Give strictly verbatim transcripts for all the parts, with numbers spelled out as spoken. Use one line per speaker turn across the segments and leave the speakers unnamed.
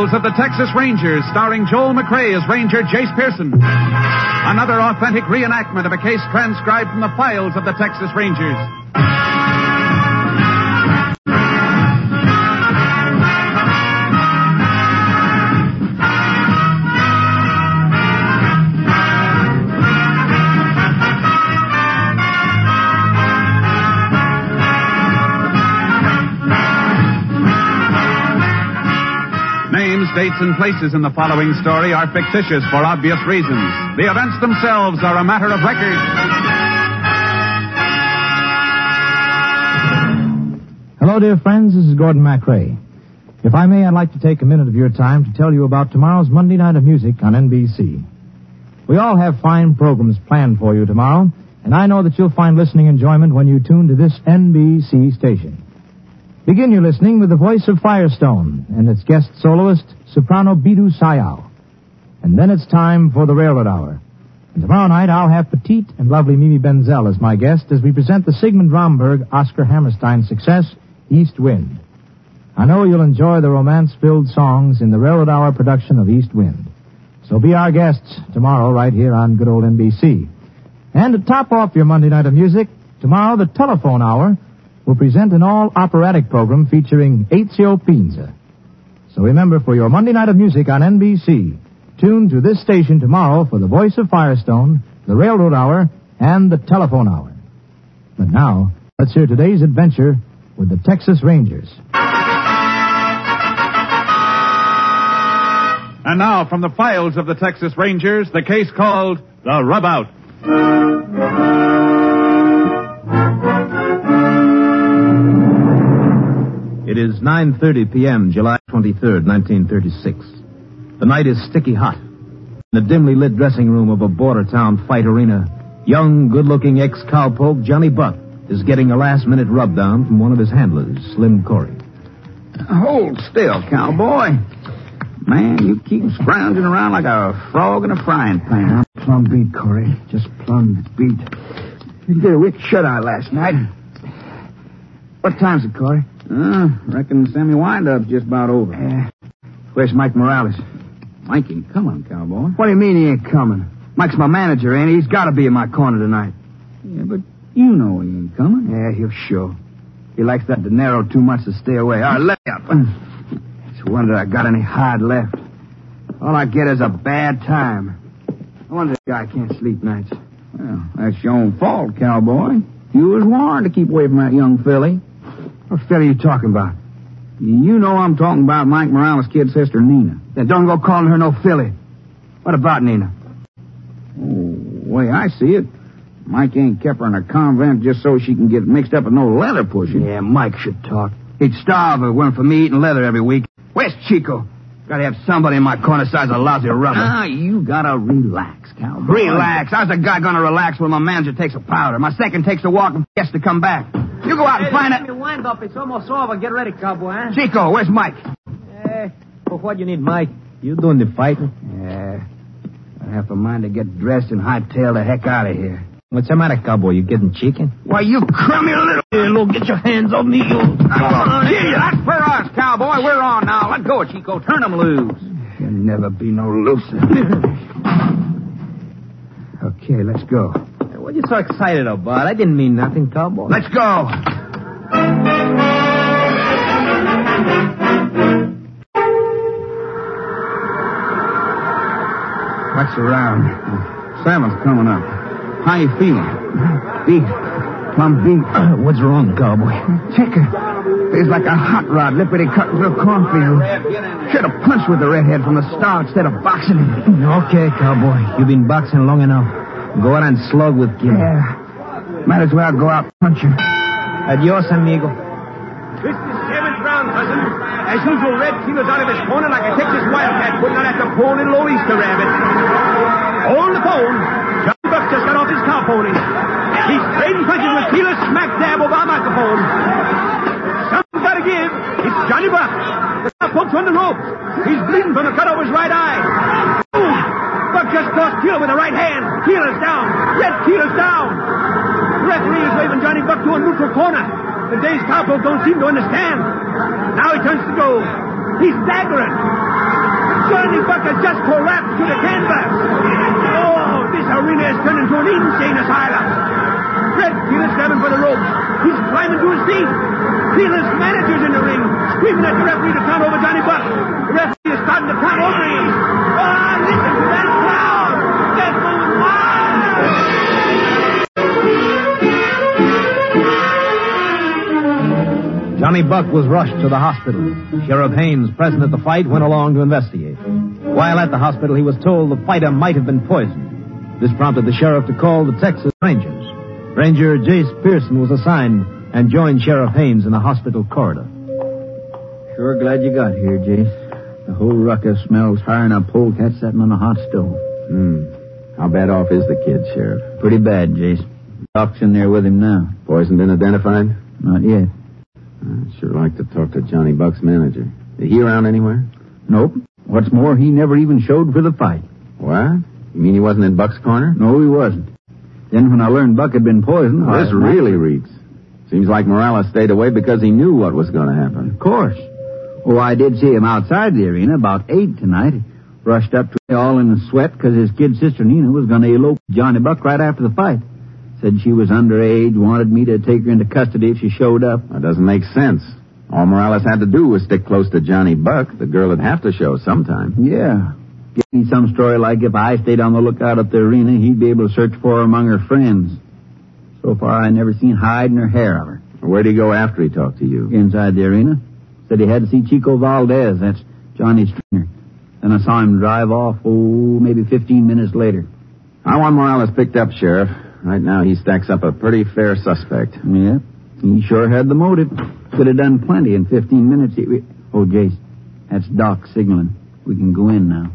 Files of the Texas Rangers, starring Joel McRae as Ranger Jace Pearson. Another authentic reenactment of a case transcribed from the files of the Texas Rangers. Dates and places in the following story are fictitious for obvious reasons. The events themselves are a matter of record.
Hello, dear friends. This is Gordon MacRae. If I may, I'd like to take a minute of your time to tell you about tomorrow's Monday Night of Music on N B C. We all have fine programs planned for you tomorrow, and I know that you'll find listening enjoyment when you tune to this N B C station. Begin your listening with the voice of Firestone and its guest soloist, soprano Bidu Sayao. And then it's time for the Railroad Hour. And tomorrow night I'll have petite and lovely Mimi Benzel as my guest as we present the Sigmund Romberg Oscar Hammerstein success, East Wind. I know you'll enjoy the romance-filled songs in the Railroad Hour production of East Wind. So be our guests tomorrow right here on good old N B C. And to top off your Monday Night of Music, tomorrow the Telephone Hour will present an all-operatic program featuring Ezio Pinza. So remember, for your Monday Night of Music on N B C, tune to this station tomorrow for the voice of Firestone, the Railroad Hour, and the Telephone Hour. But now, let's hear today's adventure with the Texas Rangers.
And now, from the files of the Texas Rangers, the case called The Rub Out.
It is nine thirty p.m., July twenty-third, nineteen thirty-six. The night is sticky hot. In the dimly lit dressing room of a border town fight arena, young, good-looking ex-cowpoke Johnny Buck is getting a last-minute rub-down from one of his handlers, Slim Corey.
Hold still, cowboy. Man, you keep scrounging around like a frog in a frying pan.
I'm plumb beat, Corey. Just plumb beat. You did a wicked shut-eye last night. What time's it, Corey?
Uh, reckon Sammy Wind-Up's just about over.
Yeah. Where's Mike Morales?
Mike ain't coming, cowboy.
What do you mean he ain't coming? Mike's my manager, ain't he? He's got to be in my corner tonight.
Yeah, but you know he ain't coming.
Yeah, he'll show. He likes that dinero too much to stay away. All right, let me up. It's a wonder I got any hide left. All I get is a bad time. I wonder this guy can't sleep nights.
Well, that's your own fault, cowboy. You was warned to keep away from that young filly.
What fella are you talking about?
You know I'm talking about Mike Morales' kid sister, Nina.
Then don't go calling her no filly. What about Nina?
Oh, way I see it, Mike ain't kept her in a convent just so she can get mixed up with no leather pushing.
Yeah, Mike should talk. He'd starve if it weren't for me eating leather every week. Where's Chico? Gotta have somebody in my corner size of lousy rubber.
Ah, you gotta relax, cowboy.
Relax? How's a guy gonna relax when my manager takes a powder? My second takes a walk and gets to come back. You go out and find it.
Wind up. It's almost over. Get ready, cowboy, huh?
Chico, where's Mike?
Eh, for what you need, Mike? You doing the fighting?
Yeah. I have a mind to get dressed and hightail the heck out of here.
What's the matter, cowboy? You getting chicken?
Why, you crummy little...
Hey, look, get your hands off me, you...
Oh, yeah, that's for us, cowboy. We're on now. Let go, Chico. Turn them loose.
You'll never be no looser. Okay, let's go.
What are you so excited about? I didn't mean nothing, cowboy.
Let's go.
What's around? Salmon's coming up. How you feeling?
Beat. Plumb beat.
Uh, what's wrong, cowboy?
Ticker. Feels like a hot rod lippity cut through a cornfield. Should have punched with the redhead from the start instead of boxing him.
Okay, cowboy. You've been boxing long enough. Go out and slug with Kim.
Yeah. Might as well go out and punch him.
Adios, amigo.
This is seventh round, cousin. As usual, Red Kilo's out of his corner like a Texas wildcat putting out at the pole in Louisa Rabbit. On the phone, John Buck just got off his cow pony. He's trading punches with Kilo smack dab over our microphone. Something's got to give. It's Johnny Buck. The cowpoke's on the ropes. He's bleeding from the cut of his right eye. Ooh, Buck just crossed Kilo with the right hand. Kilo's down. Red Kilo's down. The referee is waving Johnny Buck to a neutral corner. The day's cowpoke don't seem to understand. Now he turns to go. He's staggering. Johnny Buck has just collapsed to the canvas. Oh, this arena has turned into an insane asylum. Red Keeler's grabbing for the ropes. He's climbing to his feet. Keeler's manager's in the ring, screaming at the referee to count over Johnny Buck. The referee is starting to count over him. Oh, listen to that crowd. They're going wild.
Johnny Buck was rushed to the hospital. Sheriff Haynes, present at the fight, went along to investigate. While at the hospital, he was told the fighter might have been poisoned. This prompted the sheriff to call the Texas Rangers. Ranger Jace Pearson was assigned and joined Sheriff Haynes in the hospital corridor.
Sure glad you got here, Jace. The whole ruckus smells higher than a polecat sitting on a hot stove.
Hmm. How bad off is the kid, Sheriff?
Pretty bad, Jace. Doc's in there with him now.
Poison been identified?
Not yet.
I'd sure like to talk to Johnny Buck's manager. Is he around anywhere?
Nope. What's more, he never even showed for the fight.
What? You mean he wasn't in Buck's corner?
No, he wasn't. Then when I learned Buck had been poisoned...
Well, this
I...
really reeks. Seems like Morales stayed away because he knew what was going to happen.
Of course. Oh, I did see him outside the arena about eight tonight. He rushed up to me all in a sweat because his kid sister Nina was going to elope with Johnny Buck right after the fight. Said she was underage, wanted me to take her into custody if she showed up.
That doesn't make sense. All Morales had to do was stick close to Johnny Buck. The girl would have to show sometime.
Yeah. Give me some story like if I stayed on the lookout at the arena, he'd be able to search for her among her friends. So far, I never seen hide nor hair of her.
Where'd he go after he talked to you?
Inside the arena. Said he had to see Chico Valdez. That's Johnny's trainer. Then I saw him drive off, oh, maybe fifteen minutes later.
I want Morales picked up, Sheriff. Right now, he stacks up a pretty fair suspect.
Yeah, he sure had the motive. Could have done plenty in fifteen minutes. He... Oh, Jace, that's Doc signaling. We can go in now.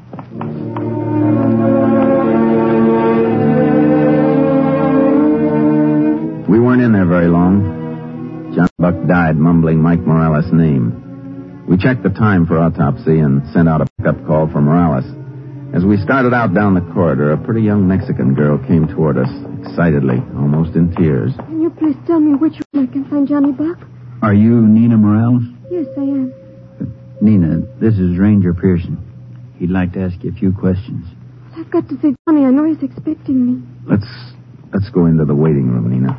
We weren't in there very long. John Buck died mumbling Mike Morales' name. We checked the time for autopsy and sent out a pickup call for Morales. As we started out down the corridor, a pretty young Mexican girl came toward us, excitedly, almost in tears.
Can you please tell me which one I can find Johnny Buck?
Are you Nina Morales?
Yes, I am.
Nina, this is Ranger Pearson. He'd like to ask you a few questions.
I've got to see Johnny. I know he's expecting me.
Let's let's go into the waiting room, Nina.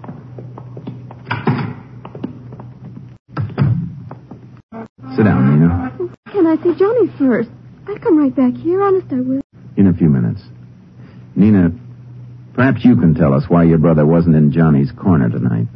Sit down, Nina.
Can I see Johnny first? I'll come right back here. Honest, I will.
In a few minutes. Nina, perhaps you can tell us why your brother wasn't in Johnny's corner tonight.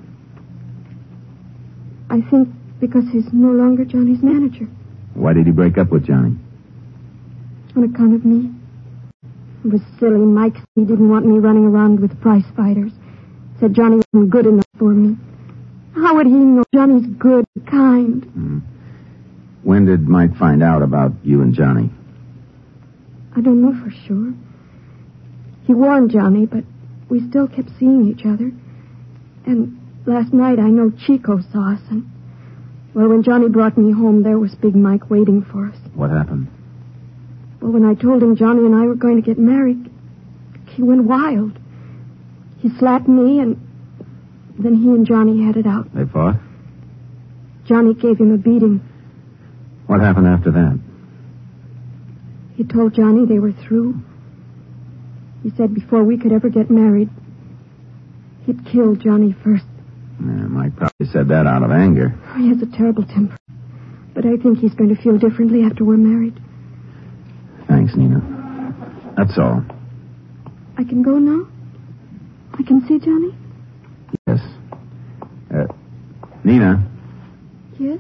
I think because he's no longer Johnny's manager.
Why did he break up with Johnny?
On account of me. It was silly. Mike said he didn't want me running around with prize fighters. Said Johnny wasn't good enough for me. How would he know Johnny's good and kind?
Hmm. When did Mike find out about you and Johnny?
I don't know for sure. He warned Johnny, but we still kept seeing each other. And last night I know Chico saw us, and... Well, when Johnny brought me home, there was Big Mike waiting for us.
What happened?
Well, when I told him Johnny and I were going to get married, he went wild. He slapped me, and then he and Johnny had it out.
They fought?
Johnny gave him a beating.
What happened after that?
He told Johnny they were through. He said before we could ever get married, he'd kill Johnny first.
Yeah, Mike probably said that out of anger.
Oh, he has a terrible temper. But I think he's going to feel differently after we're married.
Thanks, Nina. That's all.
I can go now? I can see Johnny?
Yes. Uh, Nina.
Yes?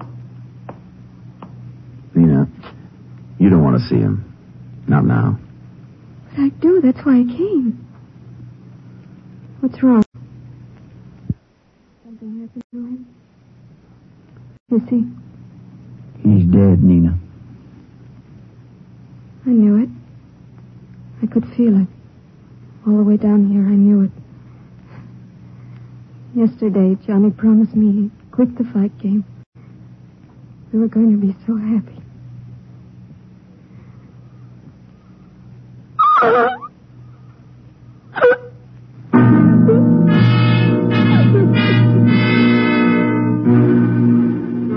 Nina, you don't want to see him. Not now.
But I do. That's why I came. What's wrong? Something happened to him? Is he?
He's dead, Nina.
I knew it. I could feel it. All the way down here, I knew it. Yesterday, Johnny promised me he'd quit the fight game. We were going to be so happy.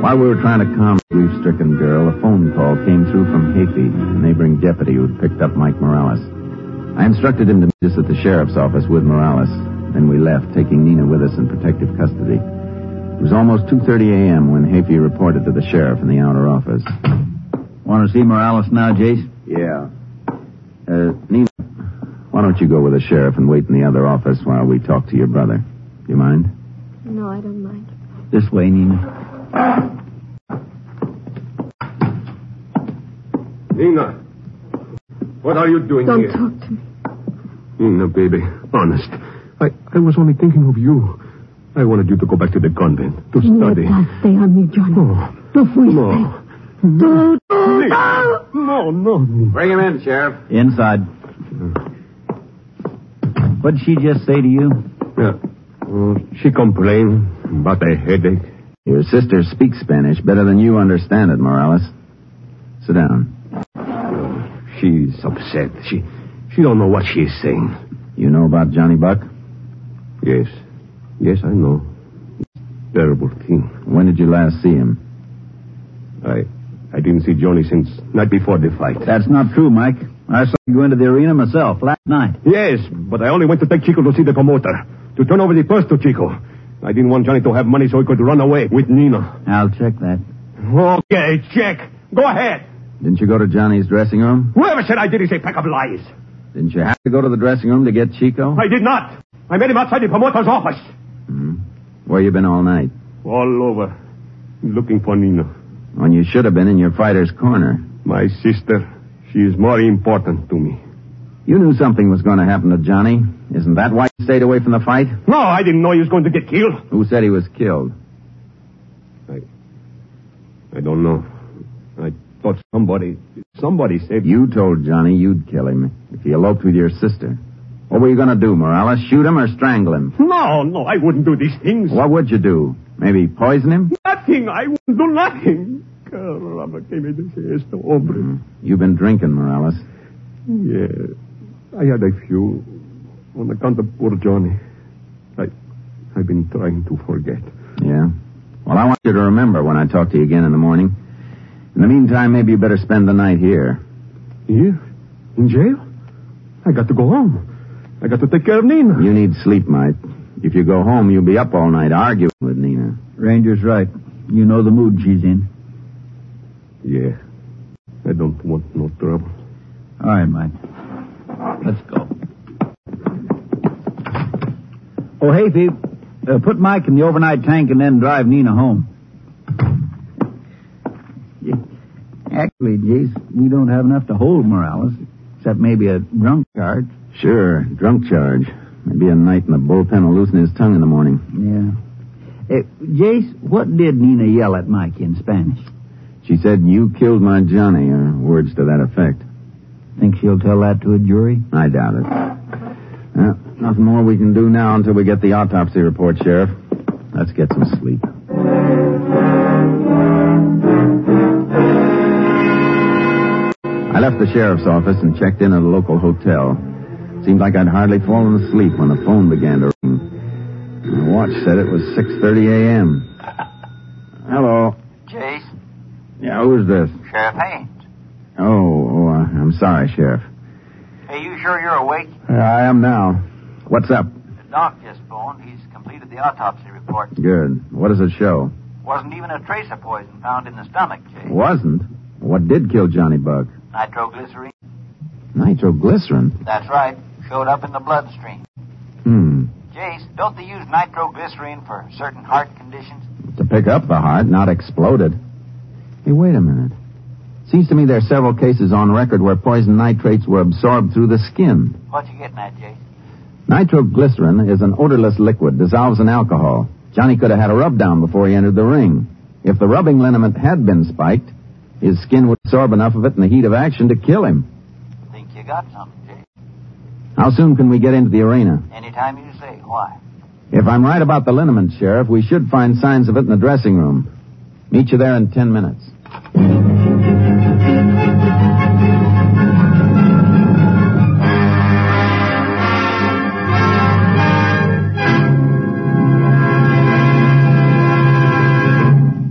While we were trying to calm the grief-stricken girl, a phone call came through from Hafey, a neighboring deputy who had picked up Mike Morales. I instructed him to meet us at the sheriff's office with Morales. Then we left, taking Nina with us in protective custody. It was almost two thirty a.m. when Hafey reported to the sheriff in the outer office. Want to see Morales now, Jace? Yeah. Uh, Nina, why don't you go with the sheriff and wait in the other office while we talk to your brother? You mind?
No, I don't mind.
This way, Nina.
Nina, what are you doing
Don't
here?
talk to me.
Nina, baby, honest. I, I was only thinking of you. I wanted you to go back to the convent, to study.
Let that stay on me, Johnny.
No.
No, please.
No.
No. No.
No, no.
Bring him in, Sheriff. Inside. What did she just say to you?
Yeah. Oh, she complained about a headache.
Your sister speaks Spanish better than you understand it, Morales. Sit down.
Oh, she's upset. She she don't know what she's saying.
You know about Johnny Buck?
Yes. Yes, I know. Terrible thing.
When did you last see him?
I I didn't see Johnny since night before the fight.
That's not true, Mike. I saw you go into the arena myself last night.
Yes, but I only went to take Chico to see the promoter. To turn over the purse to Chico. I didn't want Johnny to have money so he could run away with Nina.
I'll check that.
Okay, check. Go ahead.
Didn't you go to Johnny's dressing room?
Whoever said I did is a pack of lies.
Didn't you have to go to the dressing room to get Chico?
I did not. I met him outside the promoter's office.
Mm-hmm. Where you been all night?
All over. Looking for Nina.
When you should have been in your fighter's corner.
My sister. She is more important to me.
You knew something was going to happen to Johnny. Isn't that why you stayed away from the fight?
No, I didn't know he was going to get killed.
Who said he was killed?
I... I don't know. I thought somebody... Somebody said...
You told Johnny you'd kill him if he eloped with your sister. What were you going to do, Morales? Shoot him or strangle him?
No, no, I wouldn't do these things.
What would you do? Maybe poison him?
Nothing. I wouldn't do nothing. Caramba, que me dice esto, hombre.
Mm. You've been drinking, Morales.
Yeah. I had a few on account of poor Johnny. I, I've been trying to forget.
Yeah? Well, I want you to remember when I talk to you again in the morning. In the meantime, maybe you better spend the night here.
Here? In jail? I got to go home. I got to take care of Nina.
You need sleep, Mike. If you go home, you'll be up all night arguing with Nina. Ranger's right. You know the mood she's in.
Yeah. I don't want no trouble.
All right, Mike. Let's go. Oh, hey, Pete. Uh, put Mike in the overnight tank and then drive Nina home. Actually, Jace, we don't have enough to hold Morales, except maybe a drunk charge. Sure, drunk charge. Maybe a night in the bullpen will loosen his tongue in the morning. Yeah. Uh, Jace, what did Nina yell at Mike in Spanish? She said, "You killed my Johnny," or words to that effect. Think she'll tell that to a jury? I doubt it. Well, nothing more we can do now until we get the autopsy report, Sheriff. Let's get some sleep. I left the sheriff's office and checked in at a local hotel. Seemed like I'd hardly fallen asleep when the phone began to ring. My watch said it was six thirty a.m. Hello.
Jace?
Yeah, who's this?
Sheriff Haynes.
Oh, oh uh, I'm sorry, Sheriff.
Hey, you sure you're awake?
Uh, I am now. What's up?
The doc just phoned. He's completed the autopsy report.
Good. What does it show?
Wasn't even a trace of poison found in the stomach, Jace.
Wasn't? What did kill Johnny Buck?
Nitroglycerine.
Nitroglycerin?
That's right. Showed up in the bloodstream.
Hmm.
Jace, don't they use nitroglycerine for certain heart conditions?
To pick up the heart, not explode it. Hey, wait a minute. Seems to me there are several cases on record where poison nitrates were absorbed through the skin.
What you getting at, Jace?
Nitroglycerin is an odorless liquid, dissolves in alcohol. Johnny could have had a rub down before he entered the ring. If the rubbing liniment had been spiked, his skin would absorb enough of it in the heat of action to kill him.
Think you got something, Jace?
How soon can we get into the arena?
Anytime you say. Why?
If I'm right about the liniment, Sheriff, we should find signs of it in the dressing room. Meet you there in ten minutes.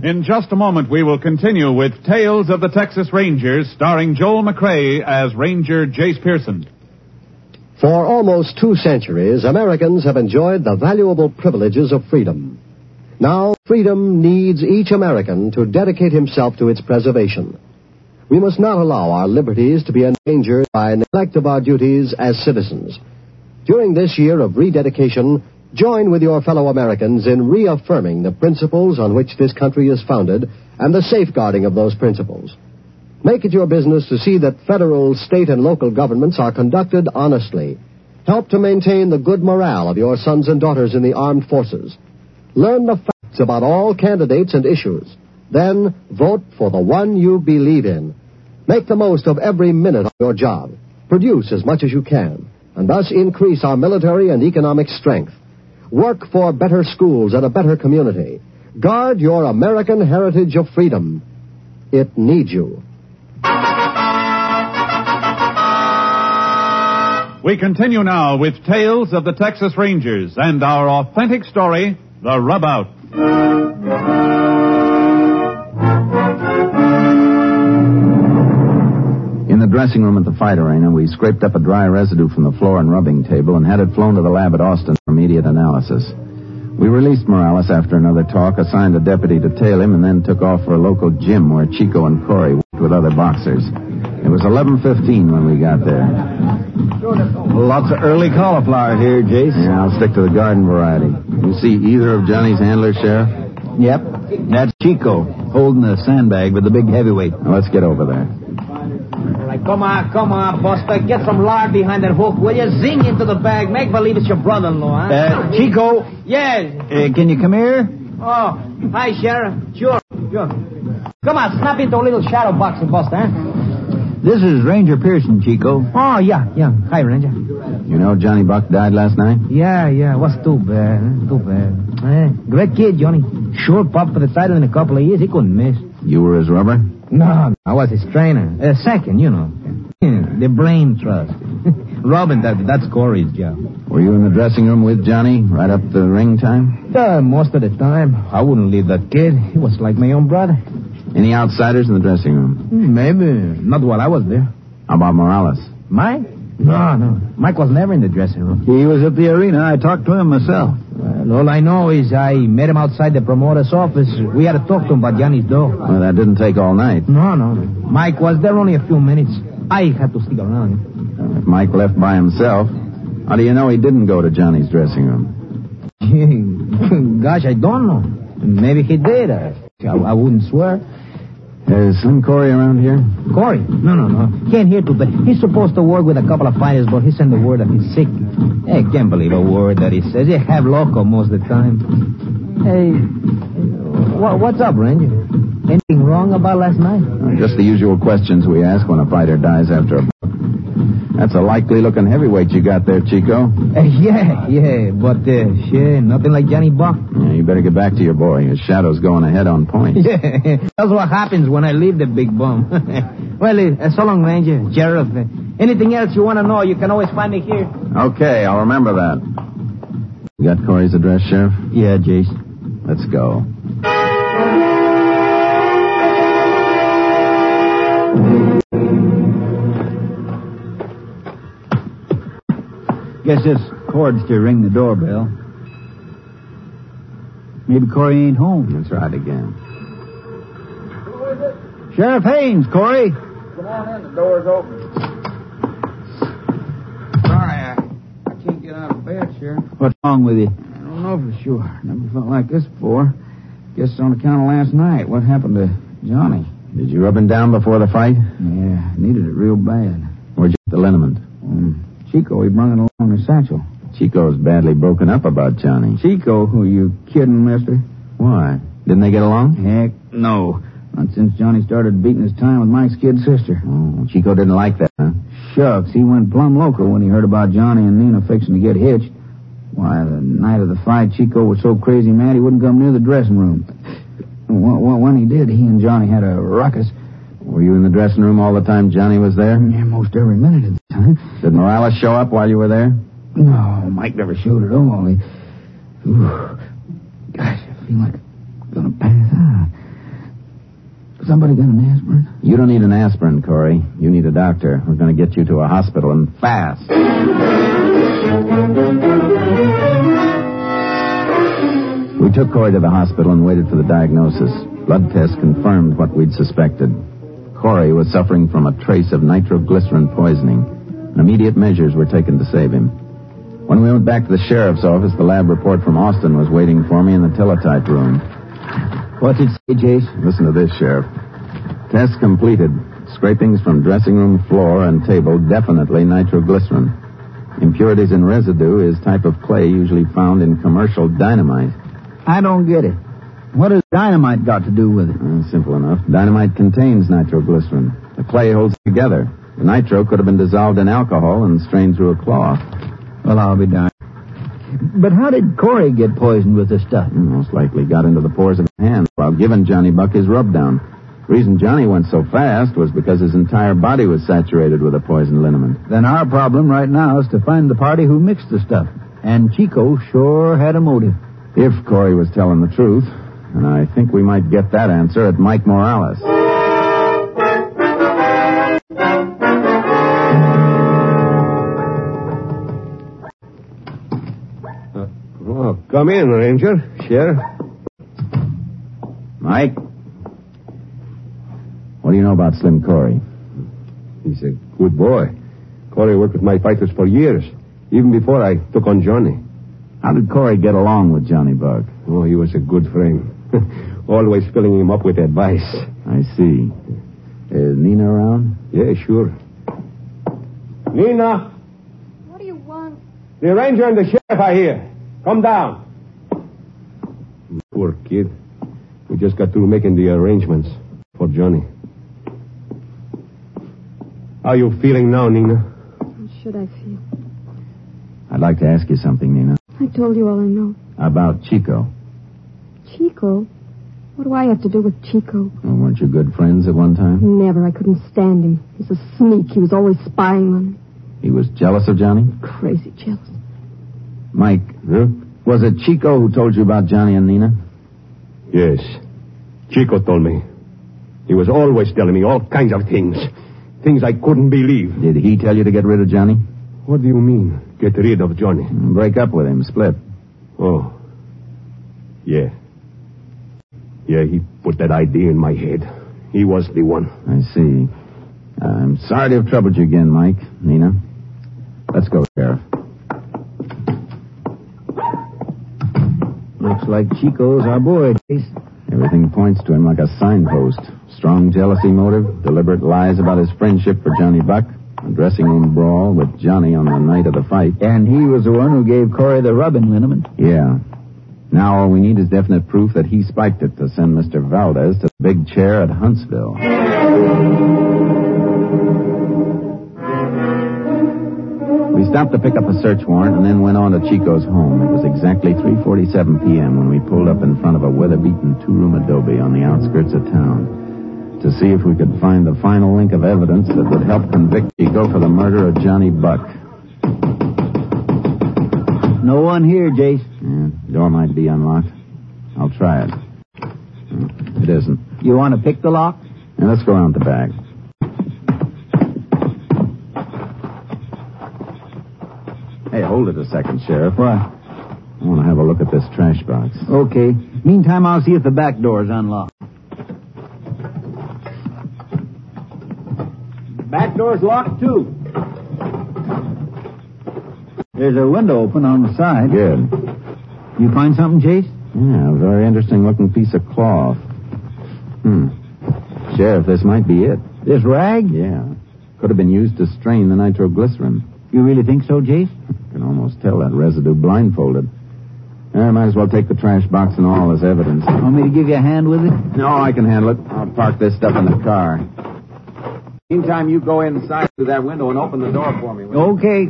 In just a moment, we will continue with Tales of the Texas Rangers, starring Joel McCrea as Ranger Jace Pearson.
For almost two centuries, Americans have enjoyed the valuable privileges of freedom. Now, freedom needs each American to dedicate himself to its preservation. We must not allow our liberties to be endangered by neglect of our duties as citizens. During this year of rededication, join with your fellow Americans in reaffirming the principles on which this country is founded and the safeguarding of those principles. Make it your business to see that federal, state, and local governments are conducted honestly. Help to maintain the good morale of your sons and daughters in the armed forces. Learn the facts about all candidates and issues. Then vote for the one you believe in. Make the most of every minute of your job. Produce as much as you can, and thus increase our military and economic strength. Work for better schools and a better community. Guard your American heritage of freedom. It needs you.
We continue now with Tales of the Texas Rangers and our authentic story, The Rub Out.
In the dressing room at the fight arena, we scraped up a dry residue from the floor and rubbing table and had it flown to the lab at Austin for immediate analysis. We released Morales after another talk, assigned a deputy to tail him, and then took off for a local gym where Chico and Corey worked with other boxers. It was eleven fifteen when we got there.
Lots of early cauliflower here, Jace.
Yeah, I'll stick to the garden variety. You see either of Johnny's handlers, Sheriff?
Yep. That's Chico, holding the sandbag with the big heavyweight.
Now, let's get over there.
Like, come on, come on, Buster. Get some lard behind that hook, will you? Zing into the bag. Make believe it's your brother-in-law, huh?
Uh, Chico.
Yes.
Uh, can you come here?
Oh, hi, Sheriff. Sure, sure. Come on, snap into a little shadow boxing, Buster, huh?
This is Ranger Pearson, Chico.
Oh, yeah, yeah. Hi, Ranger.
You know Johnny Buck died last night?
Yeah, yeah. Was too bad, huh? Too bad. Eh, great kid, Johnny. Sure popped for the title in a couple of years. He couldn't miss.
You were his rubber?
No, I was his trainer. Uh, second, you know. The brain trust. Robin, that, that's Corey's job.
Were you in the dressing room with Johnny right up to ring time?
Uh, most of the time. I wouldn't leave that kid. He was like my own brother.
Any outsiders in the dressing room?
Maybe. Not while I was there.
How about Morales?
Mike? No, no. Mike was never in the dressing room.
He was at the arena. I talked to him myself.
Well, all I know is I met him outside the promoter's office. We had to talk to him about Johnny's dog.
Well, that didn't take all night.
No, no. Mike was there only a few minutes. I had to stick around.
If Mike left by himself, how do you know he didn't go to Johnny's dressing room?
Gosh, I don't know. Maybe he did. I, I wouldn't swear.
Is Slim Corey around here?
Corey? No, no, no. Can't hear today. He's supposed to work with a couple of fighters, but he sent the word that he's sick. I can't believe a word that he says. He have loco most of the time. Hey, what, what's up, Ranger? Anything wrong about last night?
Just the usual questions we ask when a fighter dies after a bout. That's a likely-looking heavyweight you got there, Chico.
Uh, yeah, yeah, but, uh, shit, nothing like Johnny Buck.
Yeah, you better get back to your boy. His shadow's going ahead on point.
Yeah, that's what happens when I leave the big bum. Well, uh, so long, Ranger, Sheriff. Uh, anything else you want to know, you can always find me here.
Okay, I'll remember that. You got Corey's address, Sheriff?
Yeah, Jace.
Let's go.
Guess this cord's to ring the doorbell. Maybe Corey ain't home.
Let's try it again.
Sheriff Haynes, Corey.
Come on in, the door's open. Sorry, I, I can't get out of bed, Sheriff.
What's wrong with you?
I don't know for sure. Never felt like this before. Guess on account of last night. What happened to Johnny?
Did you rub him down before the fight?
Yeah, needed it real bad.
Where'd you get the liniment?
Um, Chico, he brung it along in his satchel.
Chico's badly broken up about Johnny.
Chico? Who, you kidding, mister?
Why? Didn't they get along?
Heck, no. Not since Johnny started beating his time with Mike's kid sister.
Oh, Chico didn't like that, huh?
Shucks, he went plumb loco when he heard about Johnny and Nina fixing to get hitched. Why, the night of the fight, Chico was so crazy mad he wouldn't come near the dressing room. When he did, he and Johnny had a ruckus.
Were you in the dressing room all the time Johnny was there?
Yeah, most every minute of the time.
Did Morales show up while you were there?
No, Mike never showed at all. He... Ooh, gosh, I feel like I'm going to pass out.
Somebody got an aspirin?
You don't need an aspirin, Corey. You need a doctor. We're going to get you to a hospital, and fast. We took Corey to the hospital and waited for the diagnosis. Blood tests confirmed what we'd suspected. Corey was suffering from a trace of nitroglycerin poisoning, and immediate measures were taken to save him. When we went back to the sheriff's office, the lab report from Austin was waiting for me in the teletype room.
What's it say, Jace?
Listen to this, Sheriff. Test completed. Scrapings from dressing room floor and table, definitely nitroglycerin. Impurities in residue is type of clay usually found in commercial dynamite.
I don't get it. What has dynamite got to do with it?
Uh, simple enough. Dynamite contains nitroglycerin. The clay holds it together. The nitro could have been dissolved in alcohol and strained through a cloth.
Well, I'll be darned. But how did Corey get poisoned with this stuff?
Most likely got into the pores of his hands while giving Johnny Buck his rub-down. The reason Johnny went so fast was because his entire body was saturated with a poison liniment.
Then our problem right now is to find the party who mixed the stuff. And Chico sure had a motive.
If Corey was telling the truth. And I think we might get that answer at Mike Morales.
Uh, oh, come in, Ranger. Sheriff.
Mike? What do you know about Slim Corey?
He's a good boy. Corey worked with my fighters for years, even before I took on Johnny.
How did Corey get along with Johnny Buck?
Oh, he was a good friend. Always filling him up with advice.
I see. Is Nina around?
Yeah, sure. Nina!
What do you want?
The ranger and the sheriff are here. Come down. Poor kid. We just got through making the arrangements for Johnny. How are you feeling now, Nina?
How should I feel?
I'd like to ask you something, Nina.
I told you all I know.
About Chico.
Chico? What do I have to do with Chico?
Well, weren't you good friends at one time?
Never. I couldn't stand him. He was a sneak. He was always spying on me.
He was jealous of Johnny?
Crazy jealous.
Mike, huh? Was it Chico who told you about Johnny and Nina?
Yes. Chico told me. He was always telling me all kinds of things. Things I couldn't believe.
Did he tell you to get rid of Johnny?
What do you mean, get rid of Johnny?
Break up with him, split.
Oh. Yeah. Yeah, he put that idea in my head. He was the one.
I see. I'm sorry to have troubled you again, Mike. Nina. Let's go, Sheriff.
Looks like Chico's our boy, Jace.
Everything points to him like a signpost. Strong jealousy motive, deliberate lies about his friendship for Johnny Buck, a dressing room brawl with Johnny on the night of the fight.
And he was the one who gave Corey the rubbing liniment.
Yeah. Now all we need is definite proof that he spiked it to send Mister Valdez to the big chair at Huntsville. We stopped to pick up a search warrant and then went on to Chico's home. It was exactly three forty-seven p.m. when we pulled up in front of a weather-beaten two-room adobe on the outskirts of town to see if we could find the final link of evidence that would help convict Chico for the murder of Johnny Buck.
No one here, Jace.
Yeah, door might be unlocked. I'll try it. It isn't.
You want to pick the lock?
Yeah, let's go around the back. Hey, hold it a second, Sheriff.
What?
I want to have a look at this trash box.
Okay. Meantime, I'll see if the back door's unlocked. Back door's locked, too. There's a window open on the side.
Good.
You find something, Chase?
Yeah, a very interesting-looking piece of cloth. Hmm. Sheriff, this might be it.
This rag?
Yeah. Could have been used to strain the nitroglycerin.
You really think so, Jace?
I can almost tell that residue blindfolded. I might as well take the trash box and all as evidence.
Want me to give you a hand with it?
No, I can handle it. I'll park this stuff in the car. Meantime, you go inside through that window and open the door for me.
Okay.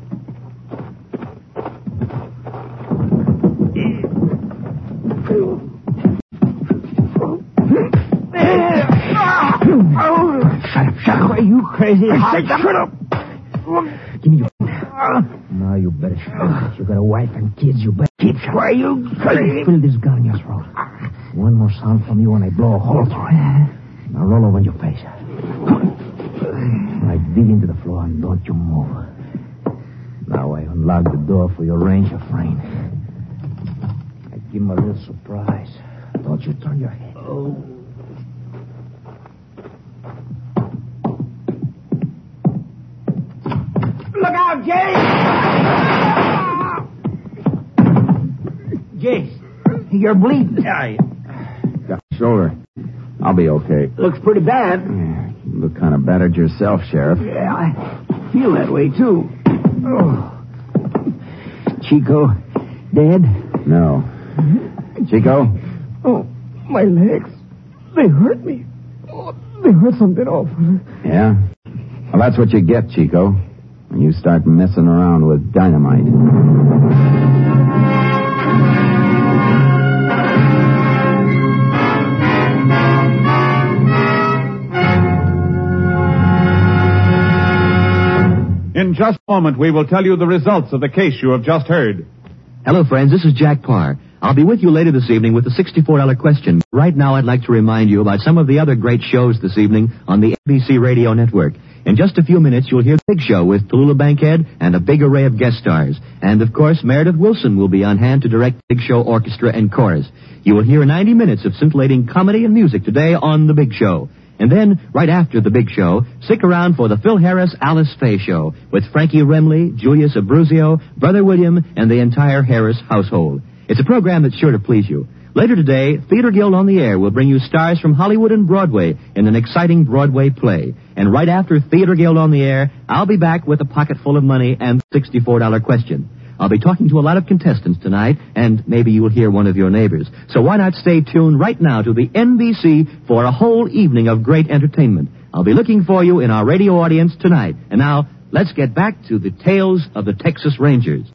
Shut up, shut up. Are you crazy?
I said shut up.
Give me your phone. No, you better shut up. You got a wife and kids. You better keep shut up.
Why are you crazy?
Fill this gun in your throat. One more sound from you and I blow a hole through it.
Now roll over on your face. Right, dig into the floor and don't you move. Now I unlock the door for your ranger friend. I give him a little surprise. Don't you turn your head. Oh.
Look out, Jace!
Jace, you're bleeding.
Yeah, got my shoulder. I'll be okay.
Looks pretty bad.
Yeah, you look kind of battered yourself, Sheriff.
Yeah, I feel that way, too. Oh. Chico, dead?
No. Chico?
Oh, my legs. They hurt me. Oh, they hurt something awful.
Yeah? Well, that's what you get, Chico, when you start messing around with dynamite.
In just a moment, we will tell you the results of the case you have just heard.
Hello, friends. This is Jack Parr. I'll be with you later this evening with the sixty-four dollar question. Right now, I'd like to remind you about some of the other great shows this evening on the N B C Radio Network. In just a few minutes, you'll hear The Big Show with Tallulah Bankhead and a big array of guest stars. And, of course, Meredith Wilson will be on hand to direct The Big Show Orchestra and Chorus. You will hear ninety minutes of scintillating comedy and music today on The Big Show. And then, right after The Big Show, stick around for the Phil Harris Alice Faye Show with Frankie Remley, Julius Abruzio, Brother William, and the entire Harris household. It's a program that's sure to please you. Later today, Theater Guild on the Air will bring you stars from Hollywood and Broadway in an exciting Broadway play. And right after Theater Guild on the Air, I'll be back with a pocket full of money and the sixty-four dollar question. I'll be talking to a lot of contestants tonight, and maybe you will hear one of your neighbors. So why not stay tuned right now to the N B C for a whole evening of great entertainment. I'll be looking for you in our radio audience tonight. And now, let's get back to the tales of the Texas Rangers.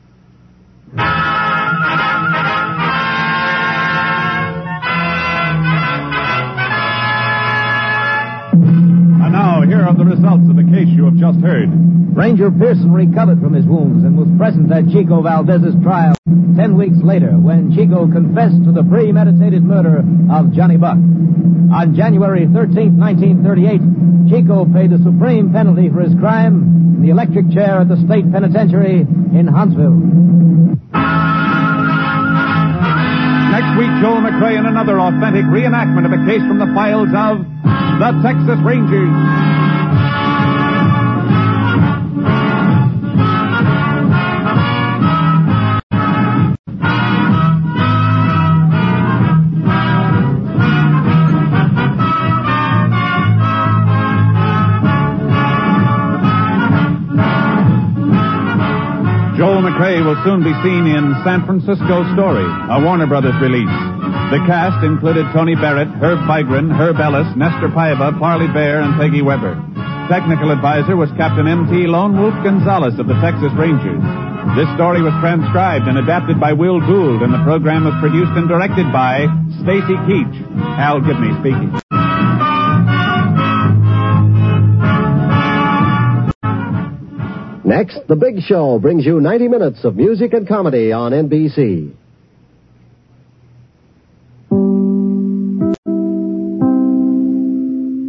And now, here are the results of the case you have just heard.
Ranger Pearson recovered from his wounds and was present at Chico Valdez's trial ten weeks later when Chico confessed to the premeditated murder of Johnny Buck. On January thirteenth, nineteen thirty-eight, Chico paid the supreme penalty for his crime in the electric chair at the state penitentiary in Huntsville.
Next week, Joel McRae in another authentic reenactment of a case from the files of the Texas Rangers. Joel McRae will soon be seen in San Francisco Story, a Warner Brothers release. The cast included Tony Barrett, Herb Vigran, Herb Ellis, Nestor Paiva, Parley Bear, and Peggy Weber. Technical advisor was Captain M T Lone Wolf Gonzalez of the Texas Rangers. This story was transcribed and adapted by Will Gould, and the program was produced and directed by Stacy Keach. Al Gibney speaking.
Next, The Big Show brings you ninety minutes of music and comedy on N B C.